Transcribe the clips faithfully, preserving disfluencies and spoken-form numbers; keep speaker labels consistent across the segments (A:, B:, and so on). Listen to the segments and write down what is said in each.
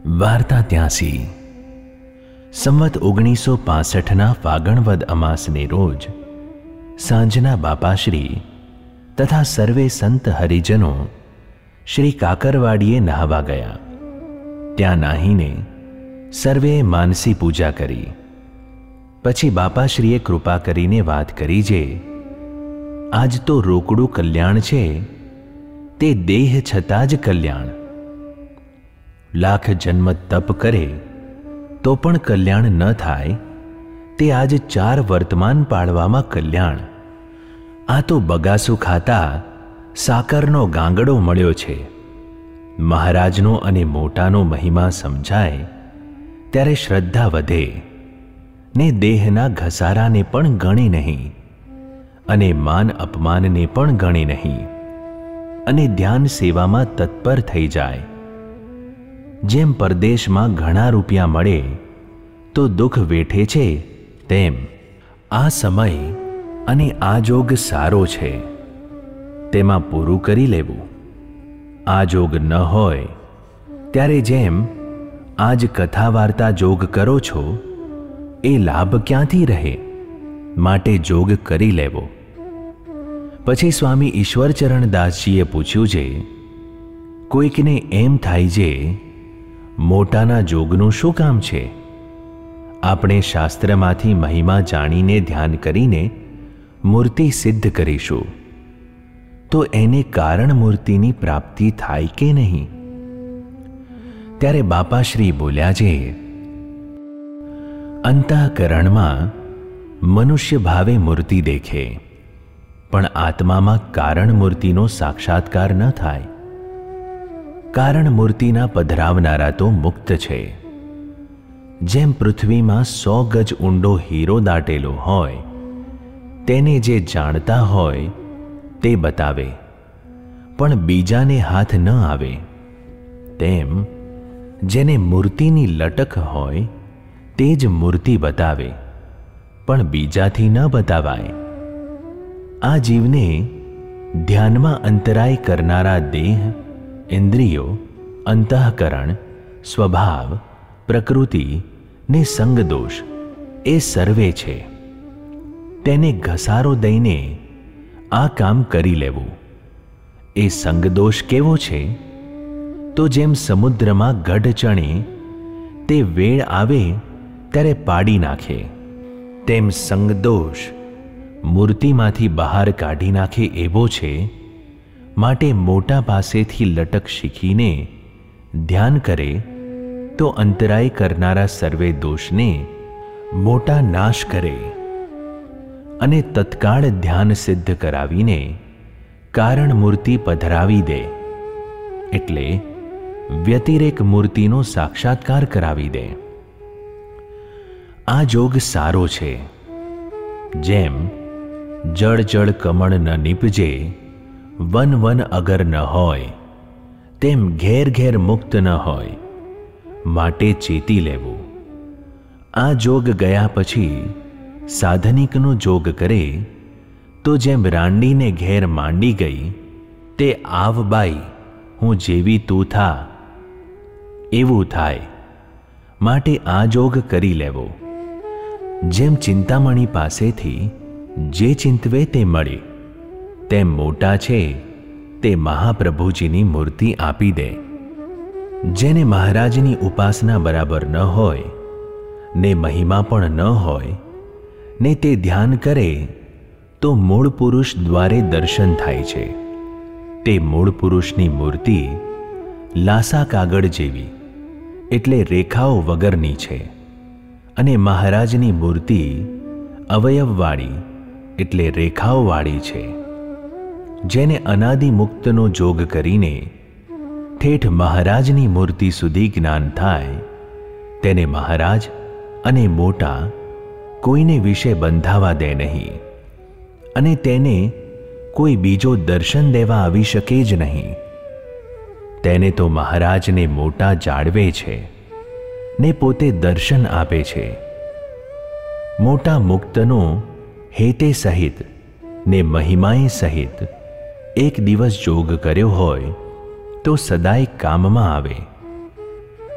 A: વાર્તા ત્યાસી. સંવત ઓગણીસો પાસઠના ફાગણ અમાસને રોજ સાંજના બાપાશ્રી તથા સર્વે સંત હરિજનો શ્રી કાકરવાડીએ નહાવા ગયા. ત્યાં નાહીને સર્વેએ માનસી પૂજા કરી. પછી બાપાશ્રીએ કૃપા કરીને વાત કરી, જે આજ તો રોકડું કલ્યાણ છે, તે દેહ છતાં જ કલ્યાણ. લાખ જન્મ તપ કરે તો પણ કલ્યાણ ન થાય, તે આજ ચાર વર્તમાન પાળવામાં કલ્યાણ. આ તો બગાસું ખાતા સાકરનો ગાંગડો મળ્યો છે. મહારાજનો અને મોટાનો મહિમા સમજાય ત્યારે શ્રદ્ધા વધે, ને દેહના ઘસારાને પણ ગણી નહીં, અને માન અપમાનને પણ ગણી નહીં, અને ધ્યાન સેવામાં તત્પર થઈ જાય. જેમ પરદેશમાં ઘણા રૂપિયા મળે તો દુઃખ વેઠે છે, તેમ આ સમય અને આ જોગ સારો છે, તેમાં પૂરું કરી લેવું. આ જોગ ન હોય ત્યારે જેમ આજ કથા વાર્તા જોગ કરો છો, એ લાભ ક્યાંથી રહે? માટે જોગ કરી લેવો. પછી સ્વામી ઈશ્વરચરણદાસજીએ પૂછ્યું, છે કોઈકને એમ થાય છે મોટાના જોગનું શું કામ છે? આપણે શાસ્ત્રમાંથી મહિમા જાણીને ધ્યાન કરીને મૂર્તિ સિદ્ધ કરીશું, તો એને કારણ મૂર્તિની પ્રાપ્તિ થાય કે નહીં? ત્યારે બાપાશ્રી બોલ્યા, છે અંતઃકરણમાં મનુષ્ય ભાવે મૂર્તિ દેખે, પણ આત્મામાં કારણ મૂર્તિનો સાક્ષાત્કાર ન થાય. કારણ મૂર્તિના પધરાવનારા તો મુક્ત છે. જેમ પૃથ્વીમાં સો ગજ ઊંડો હીરો દાટેલો હોય, તેને જે જાણતા હોય તે બતાવે, પણ બીજાને હાથ ન આવે, તેમ જેને મૂર્તિની લટક હોય તે જ મૂર્તિ બતાવે, પણ બીજાથી ન બતાવાય. આ જીવને ધ્યાનમાં અંતરાય કરનારા દેહ, ઇન્દ્રિયો, અંતઃકરણ, સ્વભાવ, પ્રકૃતિ ને સંગદોષ એ સર્વે છે. તેને ઘસારો દઈને આ કામ કરી લેવું. એ સંગદોષ કેવો છે? તો જેમ સમુદ્રમાં ગઢ ચણે તે વેળ આવે ત્યારે પાડી નાખે, તેમ સંગદોષ મૂર્તિમાંથી બહાર કાઢી નાખે એવો છે. માટે મોટા પાસેથી લટક શીખીને ધ્યાન કરે તો અંતરાય કરનારા સર્વે દોષને મોટા નાશ કરે, અને તત્કાળ ધ્યાન સિદ્ધ કરાવીને કારણ મૂર્તિ પધરાવી દે, એટલે વ્યતિરેક મૂર્તિનો સાક્ષાત્કાર કરાવી દે. આ જોગ સારો છે. જેમ જળ જળ કમળ ન નીપજે, વન વન અગર ન હોય, તેમ ઘેર ઘેર મુક્ત ન હોય, માટે ચેતી લેવું. આ જોગ ગયા પછી સાધનિકનો જોગ કરે તો જેમ રાંડીને ઘેર માંડી ગઈ, તે આવ બાઈ હું જેવી તું થા, એવું થાય. માટે આ જોગ કરી લેવો. જેમ ચિંતામણી પાસેથી જે ચિંતવે તે મળે, તેમ મોટા છે તે મહાપ્રભુજીની મૂર્તિ આપી દે. જેને મહારાજની ઉપાસના બરાબર ન હોય, ને મહિમા પણ ન હોય, ને તે ધ્યાન કરે તો મૂળ પુરુષ દ્વારે દર્શન થાય છે. તે મૂળ પુરુષની મૂર્તિ લાસા કાગળ જેવી, એટલે રેખાઓ વગરની છે, અને મહારાજની મૂર્તિ અવયવવાળી, એટલે રેખાઓવાળી છે. જેને અનાદિ મુક્તનો જોગ કરીને ઠેઠ મહારાજની મૂર્તિ સુધી જ્ઞાન થાય, તેને મહારાજ અને મોટા કોઈને વિશે બંધાવા દે નહીં, અને તેને કોઈ બીજો દર્શન દેવા આવી શકે જ નહીં. તેને તો મહારાજને મોટા જાળવે છે, ને પોતે દર્શન આપે છે. મોટા મુક્તનો હેતે સહિત ને મહિમાએ સહિત એક દિવસ જોગ કર્યો હોય તો સદાય કામમાં આવે.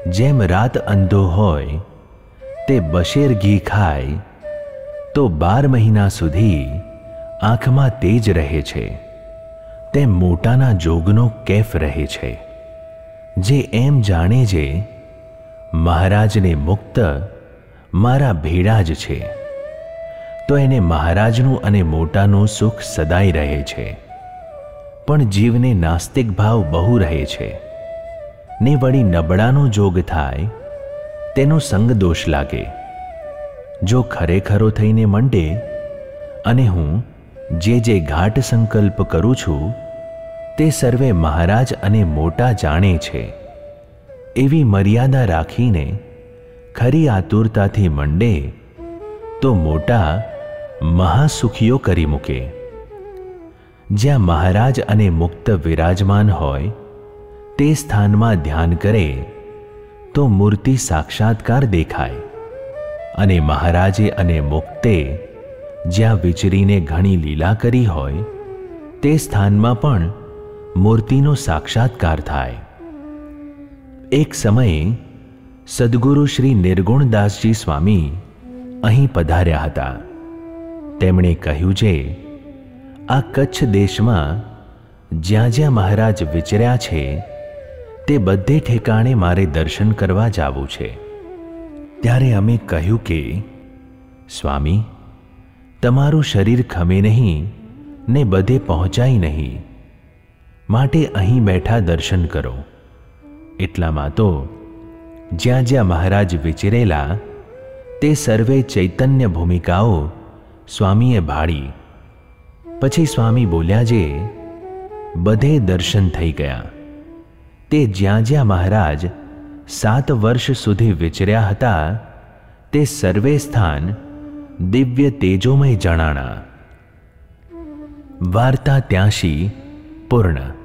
A: જેમ રાત અંધો હોય તે બશેર ઘી ખાય તો બાર મહિના સુધી આંખમાં તેજ રહે છે, તેમ મોટાના જોગનો કેફ રહે છે. જે એમ જાણે છે મહારાજને મુક્ત મારા ભેળા જ છે, તો એને મહારાજનું અને મોટાનું સુખ સદાય રહે છે. પણ જીવને નાસ્તિક ભાવ બહુ રહે છે ને વળી નબળાનો જોગ થાય તેનો સંગ દોષ લાગે. જો ખરેખરો થઈને મંડે અને હું જે જે ઘાટ સંકલ્પ કરું છું તે સર્વે મહારાજ અને મોટા જાણે છે, એવી મર્યાદા રાખીને ખરી આતુરતાથી મંડે તો મોટા મહાસુખીઓ કરી મૂકે. જ્યાં મહારાજ અને મુક્ત વિરાજમાન હોય તે સ્થાનમાં ધ્યાન કરે તો મૂર્તિ સાક્ષાત્કાર દેખાય, અને મહારાજે અને મુક્તે જ્યાં વિચરીને ઘણી લીલા કરી હોય તે સ્થાનમાં પણ મૂર્તિનો સાક્ષાત્કાર થાય. એક સમયે સદ્ગુરુ શ્રી નિર્ગુણદાસજી સ્વામી અહીં પધાર્યા હતા. તેમણે કહ્યું છે, આ કચ્છ દેશમાં જ્યાં જ્યાં મહારાજ વિચર્યા છે તે બધે ઠેકાણે મારે દર્શન કરવા જાવું છે. ત્યારે અમે કહ્યું કે સ્વામી, તમારું શરીર ખમે નહીં ને બધે પહોંચાય નહીં, માટે અહીં બેઠા દર્શન કરો. એટલામાં તો જ્યાં જ્યાં મહારાજ વિચરેલા તે સર્વે ચૈતન્ય ભૂમિકાઓ સ્વામીએ ભાળી. પછી સ્વામી બોલ્યા, જે બધે દર્શન થઈ ગયા. તે જ્યાં જ્યાં મહારાજ સાત વર્ષ સુધી વિચર્યા હતા તે સર્વે સ્થાન દિવ્ય તેજોમય જણાણા. વાર્તા ત્યાંશી પૂર્ણ.